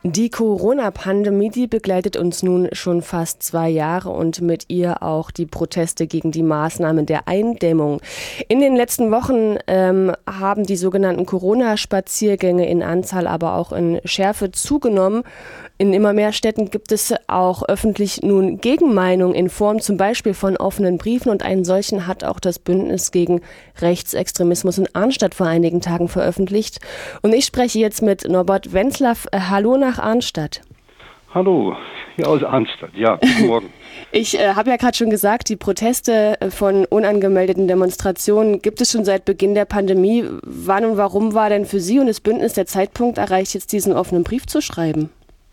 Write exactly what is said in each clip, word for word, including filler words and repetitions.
Die Corona-Pandemie, die begleitet uns nun schon fast zwei Jahre und mit ihr auch die Proteste gegen die Maßnahmen der Eindämmung. In den letzten Wochen ähm, haben die sogenannten Corona-Spaziergänge in Anzahl, aber auch in Schärfe zugenommen. In immer mehr Städten gibt es auch öffentlich nun Gegenmeinung in Form zum Beispiel von offenen Briefen, und einen solchen hat auch das Bündnis gegen Rechtsextremismus in Arnstadt vor einigen Tagen veröffentlicht. Und ich spreche jetzt mit Norbert Wenzlaff. Hallo nach Arnstadt. Hallo, hier aus Arnstadt. Ja, guten Morgen. Ich äh, habe ja gerade schon gesagt, die Proteste von unangemeldeten Demonstrationen gibt es schon seit Beginn der Pandemie. Wann und warum war denn für Sie und das Bündnis der Zeitpunkt erreicht, jetzt diesen offenen Brief zu schreiben?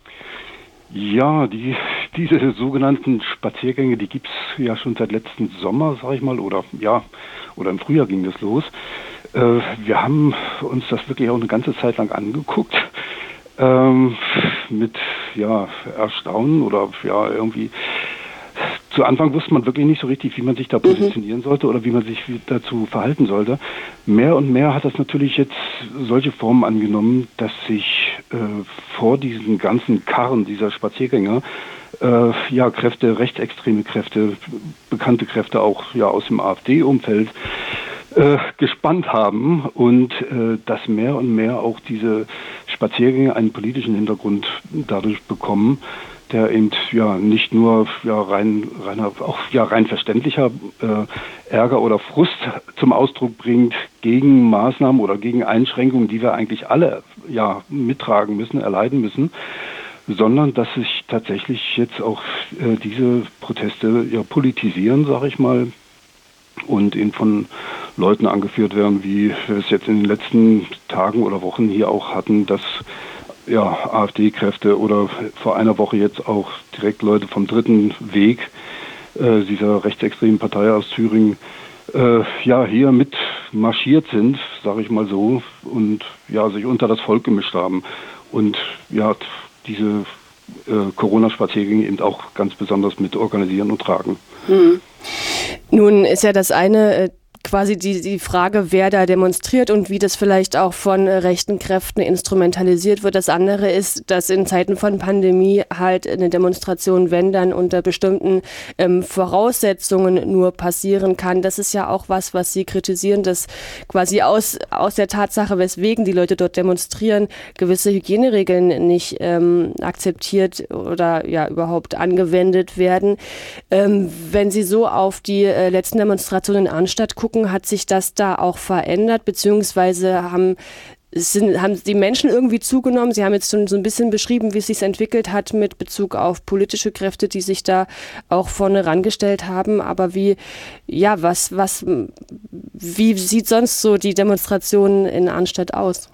Ja, die, diese sogenannten Spaziergänge, die gibt's ja schon seit letzten Sommer, sag ich mal, oder ja, oder im Frühjahr ging das los. Äh, wir haben uns das wirklich auch eine ganze Zeit lang angeguckt, ähm, mit ja Erstaunen oder ja irgendwie. Zu Anfang wusste man wirklich nicht so richtig, wie man sich da positionieren sollte oder wie man sich dazu verhalten sollte. Mehr und mehr hat das natürlich jetzt solche Formen angenommen, dass sich äh, vor diesen ganzen Karren dieser Spaziergänger äh, ja Kräfte, rechtsextreme Kräfte, bekannte Kräfte auch ja aus dem AfD-Umfeld äh, gespannt haben und äh, dass mehr und mehr auch diese Spaziergänge einen politischen Hintergrund dadurch bekommen, der eben ja nicht nur ja rein reiner auch ja rein verständlicher äh, Ärger oder Frust zum Ausdruck bringt gegen Maßnahmen oder gegen Einschränkungen, die wir eigentlich alle ja mittragen müssen, erleiden müssen, sondern dass sich tatsächlich jetzt auch äh, diese Proteste ja politisieren, sage ich mal, und eben von Leuten angeführt werden, wie wir es jetzt in den letzten Tagen oder Wochen hier auch hatten, dass ja, AfD-Kräfte oder vor einer Woche jetzt auch direkt Leute vom Dritten Weg, äh, dieser rechtsextremen Partei aus Thüringen, äh, ja, hier mit marschiert sind, sage ich mal so, und ja, sich unter das Volk gemischt haben und ja, diese äh, Corona-Spaziergänge eben auch ganz besonders mit organisieren und tragen. Hm. Nun ist ja das eine äh quasi die, die Frage, wer da demonstriert und wie das vielleicht auch von äh, rechten Kräften instrumentalisiert wird. Das andere ist, dass in Zeiten von Pandemie halt eine Demonstration, wenn dann unter bestimmten ähm, Voraussetzungen nur passieren kann. Das ist ja auch was, was Sie kritisieren, dass quasi aus, aus der Tatsache, weswegen die Leute dort demonstrieren, gewisse Hygieneregeln nicht ähm, akzeptiert oder ja überhaupt angewendet werden. Ähm, wenn Sie so auf die äh, letzten Demonstrationen in Arnstadt gucken, hat sich das da auch verändert, beziehungsweise haben, sind, haben die Menschen irgendwie zugenommen? Sie haben jetzt schon so ein bisschen beschrieben, wie es sich entwickelt hat mit Bezug auf politische Kräfte, die sich da auch vorne rangestellt haben. Aber wie, ja, was, was, wie sieht sonst so die Demonstration in Arnstadt aus?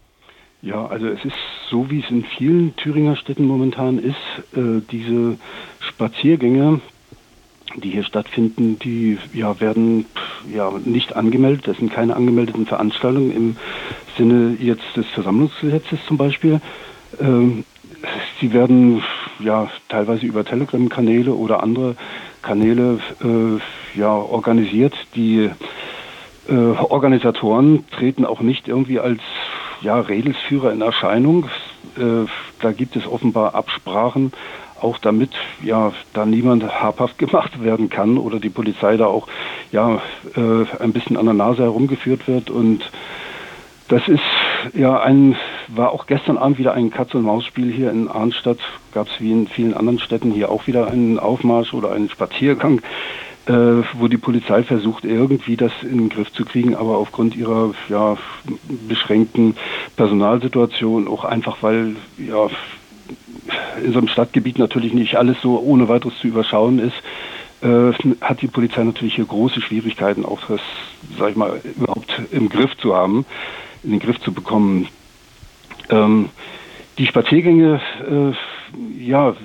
Ja, also es ist so, wie es in vielen Thüringer Städten momentan ist, äh, diese Spaziergänge, die hier stattfinden, die ja werden ja nicht angemeldet. Das sind keine angemeldeten Veranstaltungen im Sinne jetzt des Versammlungsgesetzes zum Beispiel. Ähm, sie werden ja teilweise über Telegram-Kanäle oder andere Kanäle äh, ja organisiert. Die äh, Organisatoren treten auch nicht irgendwie als ja Redelsführer in Erscheinung. Äh, da gibt es offenbar Absprachen, auch damit ja da niemand habhaft gemacht werden kann oder die Polizei da auch ja äh, ein bisschen an der Nase herumgeführt wird. Und das ist ja ein war auch gestern Abend wieder ein Katz-und-Maus-Spiel hier in Arnstadt. Gab es wie in vielen anderen Städten hier auch wieder einen Aufmarsch oder einen Spaziergang, äh, wo die Polizei versucht irgendwie das in den Griff zu kriegen, aber aufgrund ihrer ja beschränkten Personalsituation, auch einfach weil ja in so einem Stadtgebiet natürlich nicht alles so ohne weiteres zu überschauen ist, äh, hat die Polizei natürlich hier große Schwierigkeiten, auch das, sag ich mal, überhaupt im Griff zu haben, in den Griff zu bekommen. Ähm, die Spaziergänge, äh, ja,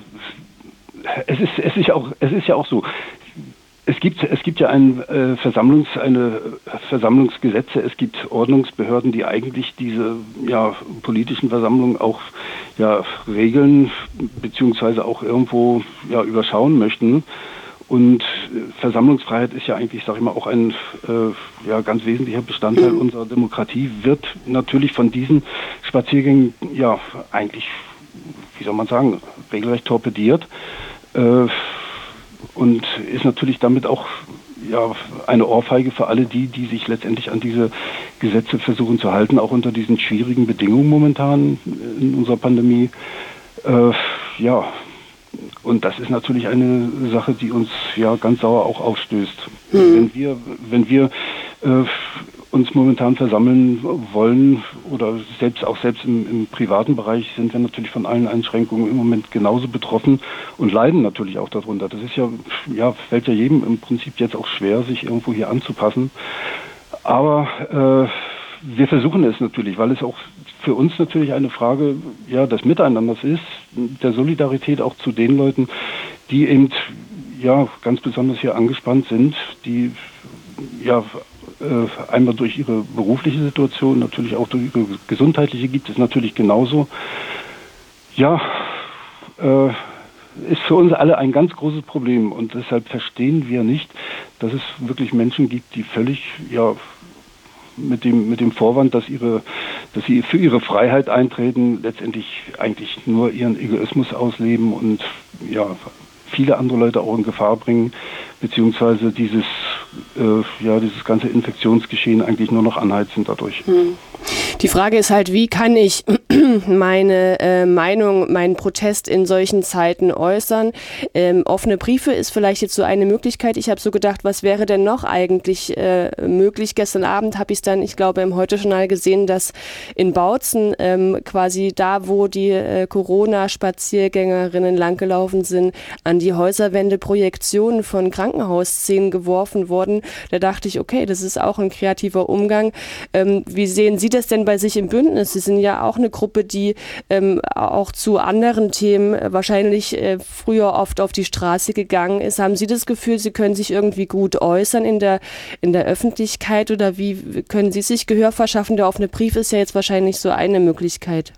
es ist, es ist ja auch, es ist ja auch so. Es gibt, es gibt ja ein äh, Versammlungs, eine Versammlungsgesetze, es gibt Ordnungsbehörden, die eigentlich diese ja, politischen Versammlungen auch ja, regeln beziehungsweise auch irgendwo ja, überschauen möchten. Und Versammlungsfreiheit ist ja eigentlich, sage ich mal, auch ein äh, ja, ganz wesentlicher Bestandteil unserer Demokratie, wird natürlich von diesen Spaziergängen ja eigentlich wie soll man sagen, regelrecht torpediert äh, und ist natürlich damit auch ja, eine Ohrfeige für alle die, die sich letztendlich an diese Gesetze versuchen zu halten, auch unter diesen schwierigen Bedingungen momentan in unserer Pandemie. Äh, ja, und das ist natürlich eine Sache, die uns ja ganz sauer auch aufstößt. Mhm. Wenn wir, wenn wir äh, uns momentan versammeln wollen oder selbst auch selbst im, im privaten Bereich sind wir natürlich von allen Einschränkungen im Moment genauso betroffen und leiden natürlich auch darunter. Das ist ja, ja, fällt ja jedem im Prinzip jetzt auch schwer, sich irgendwo hier anzupassen. Aber äh, wir versuchen es natürlich, weil es auch für uns natürlich eine Frage ja, des Miteinanders ist, der Solidarität auch zu den Leuten, die eben ja ganz besonders hier angespannt sind, die ja äh, einmal durch ihre berufliche Situation, natürlich auch durch ihre gesundheitliche gibt es natürlich genauso. Ja, äh, ist für uns alle ein ganz großes Problem und deshalb verstehen wir nicht, dass es wirklich Menschen gibt, die völlig ja mit dem mit dem Vorwand, dass ihre, dass sie für ihre Freiheit eintreten, letztendlich eigentlich nur ihren Egoismus ausleben und ja viele andere Leute auch in Gefahr bringen, beziehungsweise dieses äh, ja dieses ganze Infektionsgeschehen eigentlich nur noch anheizen dadurch. Hm. Die Frage ist halt, wie kann ich meine äh, Meinung, meinen Protest in solchen Zeiten äußern? Ähm, offene Briefe ist vielleicht jetzt so eine Möglichkeit. Ich habe so gedacht, was wäre denn noch eigentlich äh, möglich? Gestern Abend habe ich es dann, ich glaube, im Heute-Journal gesehen, dass in Bautzen ähm, quasi da, wo die äh, Corona-Spaziergängerinnen langgelaufen sind, an die Häuserwände Projektionen von Krankenhausszenen geworfen wurden. Da dachte ich, okay, das ist auch ein kreativer Umgang. Ähm, wie sehen Sie das denn bei sich im Bündnis? Sie sind ja auch eine Gruppe, die ähm, auch zu anderen Themen wahrscheinlich äh, früher oft auf die Straße gegangen ist. Haben Sie das Gefühl, Sie können sich irgendwie gut äußern in der, in der Öffentlichkeit oder wie können Sie sich Gehör verschaffen? Der offene Brief ist ja jetzt wahrscheinlich so eine Möglichkeit.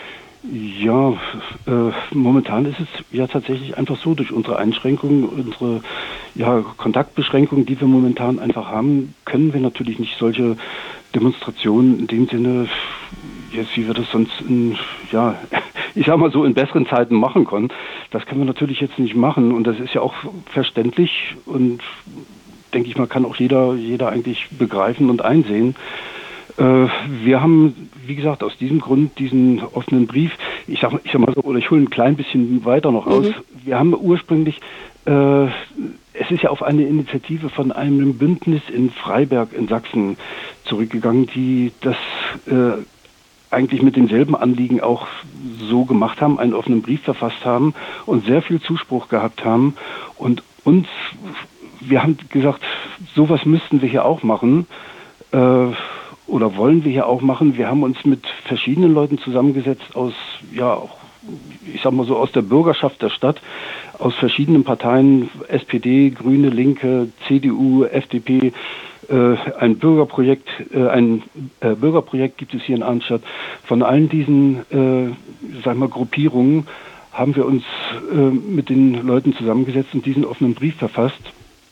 Ja, äh, momentan ist es ja tatsächlich einfach so, durch unsere Einschränkungen, unsere ja, Kontaktbeschränkungen, die wir momentan einfach haben, können wir natürlich nicht solche Demonstrationen in dem Sinne, jetzt wie wir das sonst in, ja, ich sag mal so in besseren Zeiten machen konnten, das können wir natürlich jetzt nicht machen und das ist ja auch verständlich und denke ich mal, kann auch jeder, jeder eigentlich begreifen und einsehen. Äh, wir haben, wie gesagt, aus diesem Grund diesen offenen Brief, ich sag, ich sag mal so, oder ich hole ein klein bisschen weiter noch aus, mhm. wir haben ursprünglich äh, es ist ja auf eine Initiative von einem Bündnis in Freiberg in Sachsen zurückgegangen, die das äh, eigentlich mit denselben Anliegen auch so gemacht haben, einen offenen Brief verfasst haben und sehr viel Zuspruch gehabt haben. Und uns, wir haben gesagt, sowas müssten wir hier auch machen äh, oder wollen wir hier auch machen. Wir haben uns mit verschiedenen Leuten zusammengesetzt aus, ja, auch ich sag mal so aus der Bürgerschaft der Stadt, aus verschiedenen Parteien, S P D, Grüne, Linke, C D U, F D P, äh, ein Bürgerprojekt, äh, ein äh, Bürgerprojekt gibt es hier in Arnstadt. Von allen diesen, äh, sag mal, Gruppierungen haben wir uns äh, mit den Leuten zusammengesetzt und diesen offenen Brief verfasst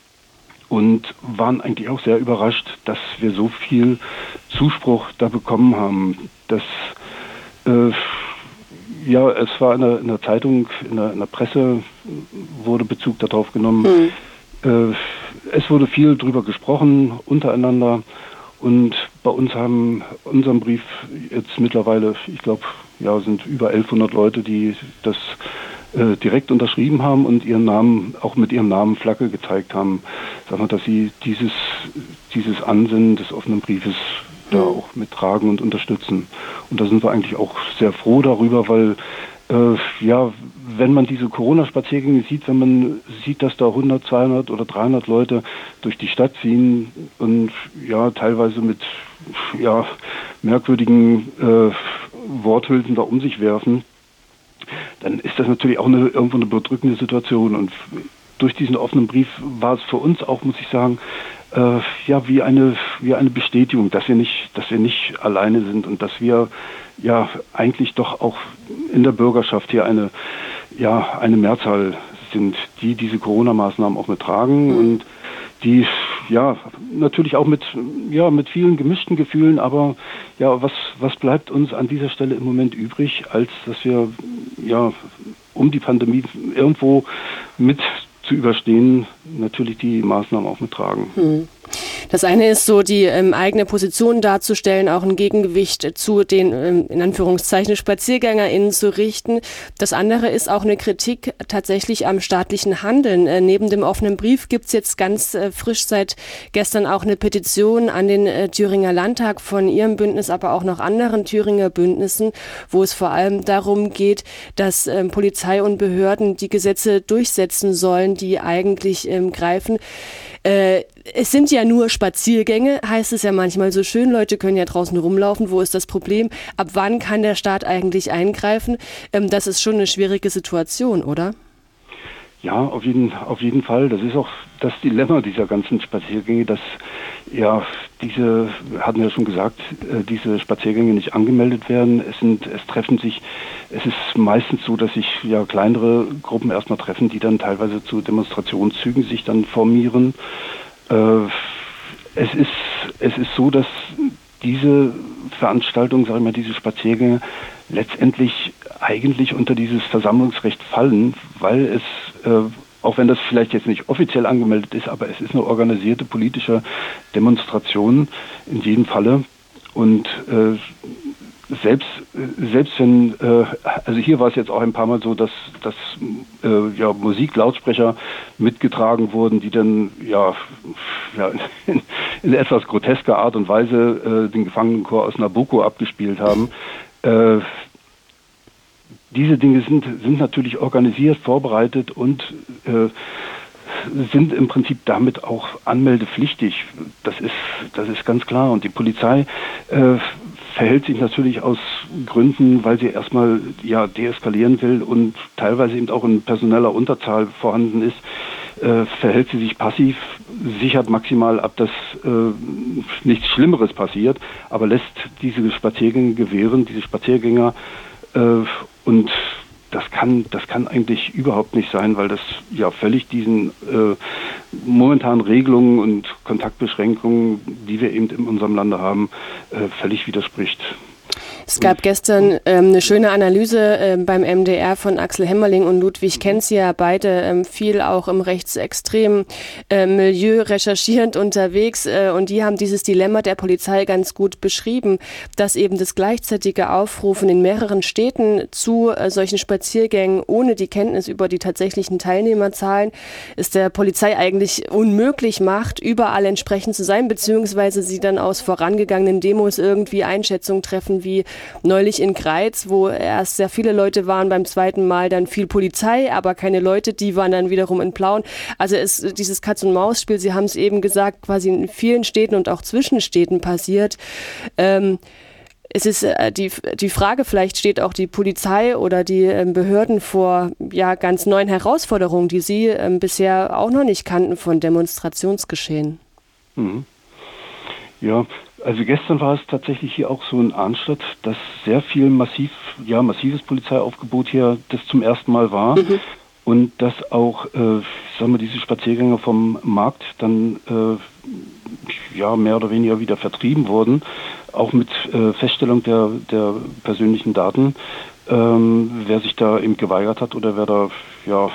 und waren eigentlich auch sehr überrascht, dass wir so viel Zuspruch da bekommen haben. Das äh, Ja, es war in der, in der Zeitung, in der, in der Presse wurde Bezug darauf genommen. Mhm. Äh, es wurde viel drüber gesprochen, untereinander. Und bei uns haben unseren Brief jetzt mittlerweile, ich glaube, ja, sind über elfhundert Leute, die das äh, direkt unterschrieben haben und ihren Namen, auch mit ihrem Namen Flagge gezeigt haben. Sag mal, dass sie dieses, dieses Ansinnen des offenen Briefes da auch mittragen und unterstützen. Und da sind wir eigentlich auch sehr froh darüber, weil äh, ja, wenn man diese Corona-Spaziergänge sieht, wenn man sieht, dass da hundert, zweihundert oder dreihundert Leute durch die Stadt ziehen und ja, teilweise mit ja, merkwürdigen äh, Worthülsen da um sich werfen, dann ist das natürlich auch eine, irgendwo eine bedrückende Situation. Und durch diesen offenen Brief war es für uns auch, muss ich sagen, Äh, ja, wie eine, wie eine Bestätigung, dass wir nicht, dass wir nicht alleine sind und dass wir ja eigentlich doch auch in der Bürgerschaft hier eine, ja, eine Mehrzahl sind, die diese Corona-Maßnahmen auch mittragen mhm. und die ja, natürlich auch mit, ja, mit vielen gemischten Gefühlen, aber ja, was, was bleibt uns an dieser Stelle im Moment übrig, als dass wir, ja, um die Pandemie irgendwo mit zu überstehen, natürlich die Maßnahmen auch mittragen. Hm. Das eine ist so, die ähm, eigene Position darzustellen, auch ein Gegengewicht zu den, ähm, in Anführungszeichen, SpaziergängerInnen zu richten. Das andere ist auch eine Kritik tatsächlich am staatlichen Handeln. Äh, neben dem offenen Brief gibt es jetzt ganz äh, frisch seit gestern auch eine Petition an den äh, Thüringer Landtag von Ihrem Bündnis, aber auch noch anderen Thüringer Bündnissen, wo es vor allem darum geht, dass ähm, Polizei und Behörden die Gesetze durchsetzen sollen, die eigentlich ähm, greifen. Äh, es sind ja nur Spaziergänge, heißt es ja manchmal so schön. Leute können ja draußen rumlaufen. Wo ist das Problem? Ab wann kann der Staat eigentlich eingreifen? Ähm, das ist schon eine schwierige Situation, oder? Ja, auf jeden, auf jeden Fall. Das ist auch das Dilemma dieser ganzen Spaziergänge, dass ja diese, hatten wir ja schon gesagt, äh, diese Spaziergänge nicht angemeldet werden. Es sind, es treffen sich, es ist meistens so, dass sich ja kleinere Gruppen erstmal treffen, die dann teilweise zu Demonstrationszügen sich dann formieren. Äh, es ist, es ist so, dass diese Veranstaltungen, sage ich mal, diese Spaziergänge letztendlich eigentlich unter dieses Versammlungsrecht fallen, weil es, äh, auch wenn das vielleicht jetzt nicht offiziell angemeldet ist, aber es ist eine organisierte politische Demonstration in jedem Falle. Und äh, selbst selbst wenn, äh, also hier war es jetzt auch ein paar Mal so, dass, dass äh, ja, Musiklautsprecher mitgetragen wurden, die dann ja, ja in, in etwas grotesker Art und Weise äh, den Gefangenenchor aus Nabucco abgespielt haben. Äh, diese Dinge sind, sind natürlich organisiert, vorbereitet und äh, sind im Prinzip damit auch anmeldepflichtig. Das ist, das ist ganz klar. Und die Polizei äh, verhält sich natürlich aus Gründen, weil sie erstmal ja deeskalieren will und teilweise eben auch in personeller Unterzahl vorhanden ist, äh, verhält sie sich passiv, sichert maximal ab, dass äh, nichts Schlimmeres passiert, aber lässt diese Spaziergänge gewähren, diese Spaziergänger äh, und Das kann, das kann eigentlich überhaupt nicht sein, weil das ja völlig diesen äh, momentanen Regelungen und Kontaktbeschränkungen, die wir eben in unserem Lande haben, äh, völlig widerspricht. Es gab gestern ähm, eine schöne Analyse äh, beim M D R von Axel Hemmerling und Ludwig Kenz, ja beide ähm, viel auch im rechtsextremen äh, Milieu recherchierend unterwegs äh, und die haben dieses Dilemma der Polizei ganz gut beschrieben, dass eben das gleichzeitige Aufrufen in mehreren Städten zu äh, solchen Spaziergängen ohne die Kenntnis über die tatsächlichen Teilnehmerzahlen es der Polizei eigentlich unmöglich macht, überall entsprechend zu sein, beziehungsweise sie dann aus vorangegangenen Demos irgendwie Einschätzungen treffen, wie neulich in Greiz, wo erst sehr viele Leute waren, beim zweiten Mal dann viel Polizei, aber keine Leute, die waren dann wiederum in Plauen. Also es, dieses Katz-und-Maus-Spiel, Sie haben es eben gesagt, quasi in vielen Städten und auch Zwischenstädten passiert. Ähm, es ist äh, die, die Frage, vielleicht steht auch die Polizei oder die äh, Behörden vor ja, ganz neuen Herausforderungen, die Sie äh, bisher auch noch nicht kannten von Demonstrationsgeschehen. Mhm. Ja, also gestern war es tatsächlich hier auch so in Arnstadt, dass sehr viel massiv, ja, massives Polizeiaufgebot hier das zum ersten Mal war. Mhm. Und dass auch, äh, sagen wir, diese Spaziergänger vom Markt dann äh, ja mehr oder weniger wieder vertrieben wurden, auch mit äh, Feststellung der, der persönlichen Daten. Ähm, wer sich da eben geweigert hat oder wer da ja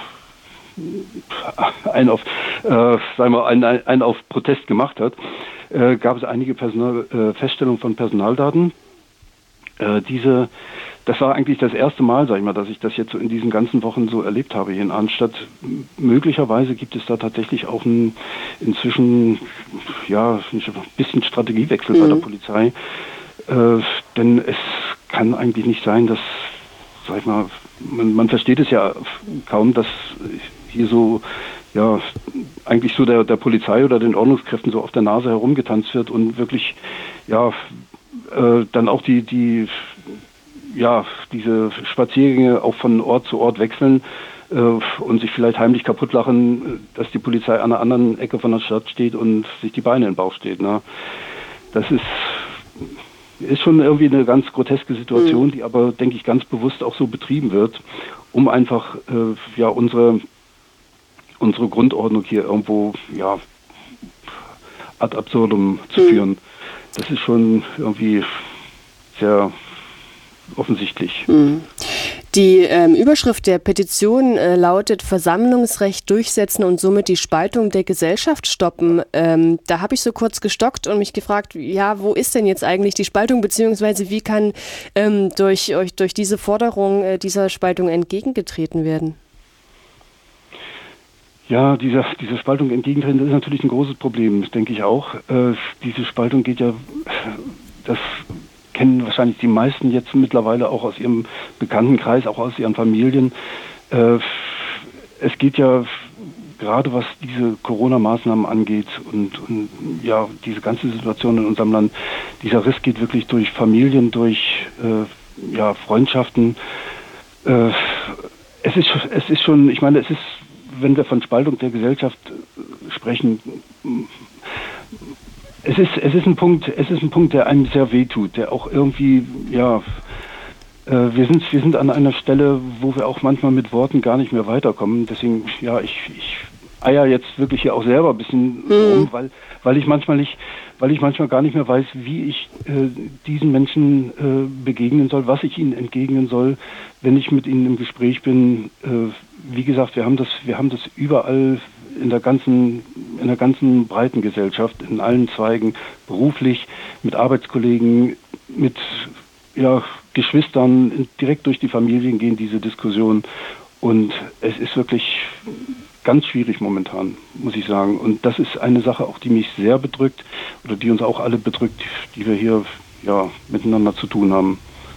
ein auf, äh, sagen wir, ein, ein auf Protest gemacht hat, äh, gab es einige Personal, äh, Feststellungen von Personaldaten. Äh, diese, das war eigentlich das erste Mal, sag ich mal, dass ich das jetzt so in diesen ganzen Wochen so erlebt habe hier in Arnstadt. Möglicherweise gibt es da tatsächlich auch ein, inzwischen ja ein bisschen Strategiewechsel mhm. bei der Polizei, äh, denn es kann eigentlich nicht sein, dass, sag ich mal, man, man versteht es ja kaum, dass hier so ja eigentlich so der, der Polizei oder den Ordnungskräften so auf der Nase herumgetanzt wird und wirklich ja äh, dann auch die die ja diese Spaziergänge auch von Ort zu Ort wechseln äh, und sich vielleicht heimlich kaputtlachen, dass die Polizei an einer anderen Ecke von der Stadt steht und sich die Beine in den Bauch steht. Ne? Das ist ist schon irgendwie eine ganz groteske Situation, mhm. die aber, denke ich, ganz bewusst auch so betrieben wird, um einfach äh, ja unsere unsere Grundordnung hier irgendwo ja ad absurdum zu mhm. führen. Das ist schon irgendwie sehr offensichtlich. Mhm. Die ähm, Überschrift der Petition äh, lautet Versammlungsrecht durchsetzen und somit die Spaltung der Gesellschaft stoppen. Ähm, da habe ich so kurz gestockt und mich gefragt, ja, wo ist denn jetzt eigentlich die Spaltung, beziehungsweise wie kann ähm, durch, durch diese Forderung äh, dieser Spaltung entgegengetreten werden? Ja, diese, diese Spaltung entgegentreten, das ist natürlich ein großes Problem, das denke ich auch. Äh, diese Spaltung geht ja, das kennen wahrscheinlich die meisten jetzt mittlerweile auch aus ihrem Bekanntenkreis, auch aus ihren Familien. Äh, es geht ja gerade was diese Corona-Maßnahmen angeht und, und ja, diese ganze Situation in unserem Land, dieser Riss geht wirklich durch Familien, durch äh, ja, Freundschaften. Äh, es ist, es ist schon, ich meine, es ist, wenn wir von Spaltung der Gesellschaft sprechen, es ist, es ist ein Punkt, es ist ein Punkt, der einem sehr wehtut, der auch irgendwie, ja, äh, wir sind, wir sind an einer Stelle, wo wir auch manchmal mit Worten gar nicht mehr weiterkommen. Deswegen, ja, ich, ich eier jetzt wirklich hier auch selber ein bisschen mhm. rum, weil, weil ich manchmal nicht, weil ich manchmal gar nicht mehr weiß, wie ich äh, diesen Menschen äh, begegnen soll, was ich ihnen entgegnen soll, wenn ich mit ihnen im Gespräch bin. Äh, wie gesagt, wir haben das, wir haben das überall in der ganzen, in der ganzen breiten Gesellschaft, in allen Zweigen, beruflich, mit Arbeitskollegen, mit ja, Geschwistern, direkt durch die Familien gehen diese Diskussionen. Und es ist wirklich ganz schwierig momentan, muss ich sagen. Und das ist eine Sache auch, die mich sehr bedrückt oder die uns auch alle bedrückt, die wir hier ja miteinander zu tun haben.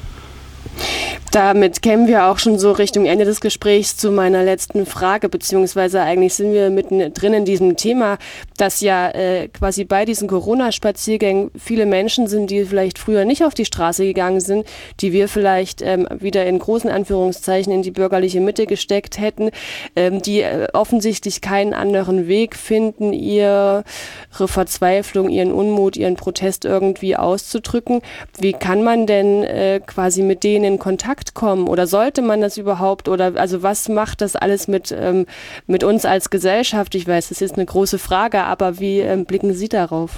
Damit kämen wir auch schon so Richtung Ende des Gesprächs zu meiner letzten Frage, beziehungsweise eigentlich sind wir mittendrin in diesem Thema, dass ja äh, quasi bei diesen Corona-Spaziergängen viele Menschen sind, die vielleicht früher nicht auf die Straße gegangen sind, die wir vielleicht ähm, wieder in großen Anführungszeichen in die bürgerliche Mitte gesteckt hätten, ähm, die äh, offensichtlich keinen anderen Weg finden, ihre Verzweiflung, ihren Unmut, ihren Protest irgendwie auszudrücken. Wie kann man denn äh, quasi mit denen in Kontakt kommen oder sollte man das überhaupt oder also was macht das alles mit, ähm, mit uns als Gesellschaft? Ich weiß, das ist eine große Frage, aber wie ähm, blicken Sie darauf?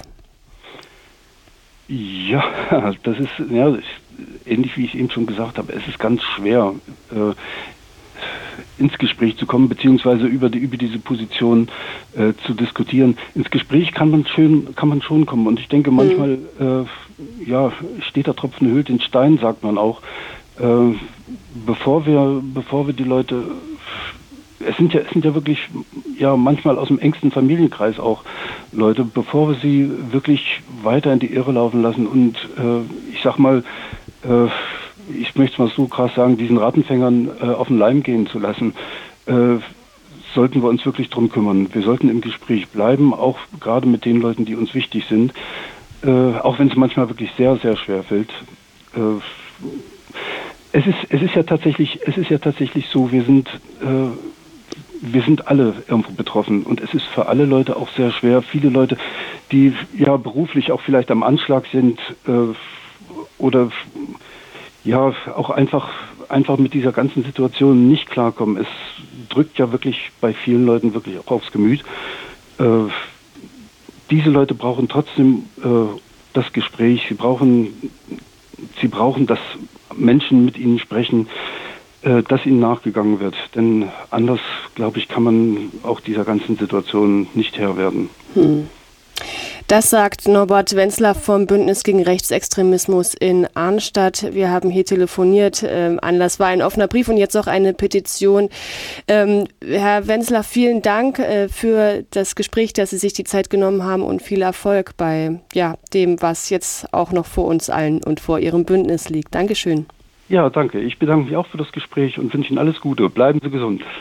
Ja, das ist, ja, das ist ähnlich wie ich eben schon gesagt habe, es ist ganz schwer äh, ins Gespräch zu kommen, beziehungsweise über die über diese Position äh, zu diskutieren. Ins Gespräch kann man schön, kann man schon kommen und ich denke manchmal, mhm. äh, ja, steht der Tropfen höhlt den Stein, sagt man auch. Äh, bevor wir, bevor wir die Leute, es sind ja, es sind ja wirklich, ja, manchmal aus dem engsten Familienkreis auch Leute, bevor wir sie wirklich weiter in die Irre laufen lassen und, äh, ich sag mal, äh, ich möchte es mal so krass sagen, diesen Rattenfängern äh, auf den Leim gehen zu lassen, äh, sollten wir uns wirklich drum kümmern. Wir sollten im Gespräch bleiben, auch gerade mit den Leuten, die uns wichtig sind, äh, auch wenn es manchmal wirklich sehr, sehr schwer fällt. Äh, Es ist, es ist ja tatsächlich, es ist ja tatsächlich so, wir sind, äh, wir sind alle irgendwo betroffen und es ist für alle Leute auch sehr schwer. Viele Leute, die ja beruflich auch vielleicht am Anschlag sind äh, oder ja auch einfach, einfach mit dieser ganzen Situation nicht klarkommen. Es drückt ja wirklich bei vielen Leuten wirklich auch aufs Gemüt. Äh, diese Leute brauchen trotzdem äh, das Gespräch. Sie brauchen, sie brauchen das Menschen mit ihnen sprechen, äh, dass ihnen nachgegangen wird. Denn anders, glaube ich, kann man auch dieser ganzen Situation nicht Herr werden. Hm. Das sagt Norbert Wenzler vom Bündnis gegen Rechtsextremismus in Arnstadt. Wir haben hier telefoniert. Ähm, Anlass war ein offener Brief und jetzt auch eine Petition. Ähm, Herr Wenzler, vielen Dank äh, für das Gespräch, dass Sie sich die Zeit genommen haben und viel Erfolg bei ja, dem, was jetzt auch noch vor uns allen und vor Ihrem Bündnis liegt. Dankeschön. Ja, danke. Ich bedanke mich auch für das Gespräch und wünsche Ihnen alles Gute. Bleiben Sie gesund.